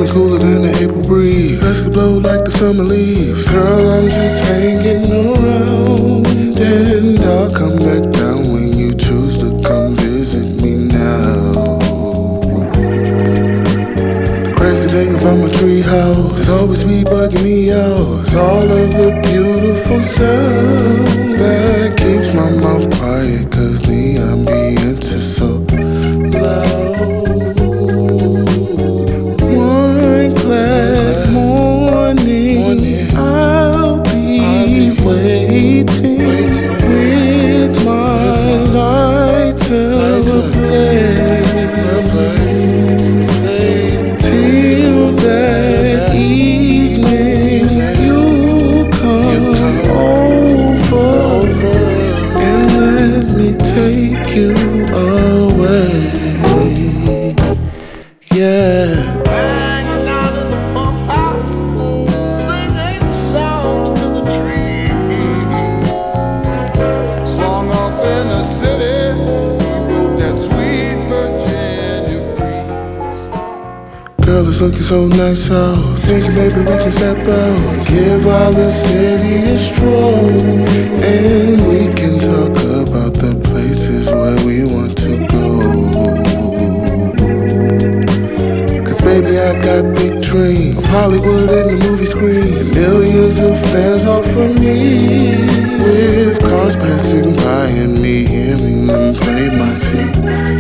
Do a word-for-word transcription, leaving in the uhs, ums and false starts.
cooler than the April breeze. Let's go blow like the summer leaves. Girl, I'm just hanging around, and I'll come back down when you choose to come visit me now. The crazy thing about my treehouse, it always be bugging me out. It's all of the beautiful sound that keeps my mouth quiet, cause the ambience is so loud. One glad morning, I'll be waiting with my lighter ablaze till that evening you come over and let me take you away. Yeah. Hanging out in the pump house, singing songs to the trees. Slung up in the city, he wrote that sweet Virginia breeze. Girl, it's looking so nice out. Thinking maybe we can step out, give all the city a stroll, and we can talk about the places where we want to go. Baby, I got big dreams of Hollywood and the movie screen. Millions of fans all for me, with cars passing by and me hearing them play my scene.